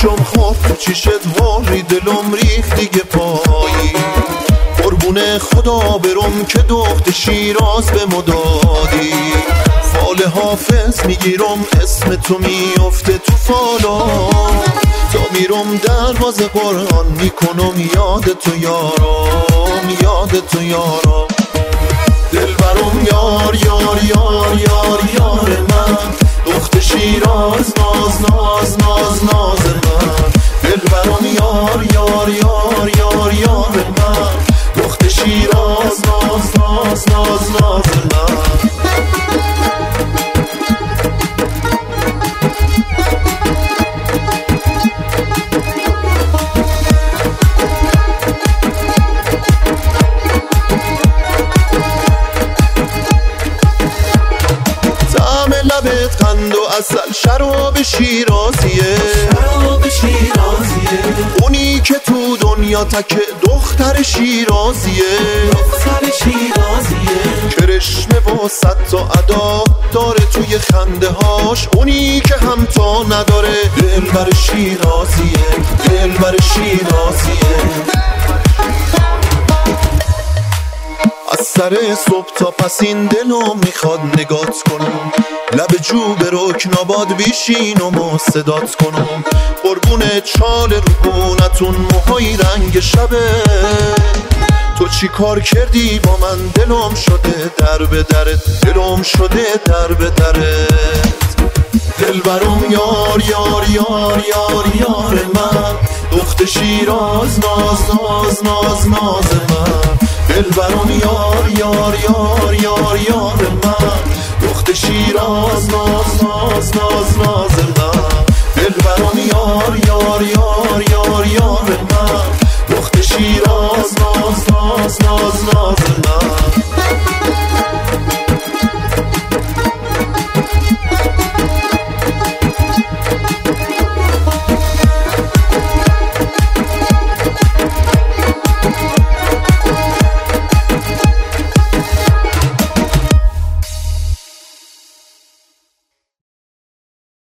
چشم خورد تو چیشت واری دلم ریخت دیگه پایی قربون خدا برم که دخت شیراز به مدادی فال حافظ میگیرم اسم تو میفته تو فالا تا میرم دروازه قرآن میکنم یاد تو یارم یاد تو یارم دلبرم یار یار یار یار یار من دخت شیراز ناز ناز ناز ناز من دلبرم یار یار یار یار یار من دخت شیراز ناز ناز ناز ناز من لبت قند و عسل شراب شیرازیه اونی که تو دنیا تک دختر شیرازیه کرشمه و صد تا ادا داره توی خنده هاش اونی که همتا نداره دلبر شیرازیه دلبر شیرازیه از سر صبح تا پسین دلم میخواد نگات کنم لب جو به رکن آباد بیشینم و صدات کنم قربون چال روبونتون موهای رنگ شبه تو چی کار کردی با من دلم شده در به درت دلم شده در به درت دلبرم یار یار یار یار یار من دخت شیراز ناز ناز ناز ناز من دلبرم یار یار یار یار یار من دخت شیراز ناز ناز ناز ناز من دلبرم یار یار یار یار یار من دخت شیراز